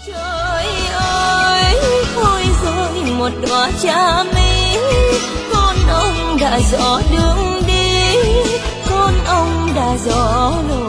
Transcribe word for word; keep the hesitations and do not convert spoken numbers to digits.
Trời ơi, thôi rồi một đóa cha mỹ, con ông đã rõ đường đi, con ông đã rõ lối.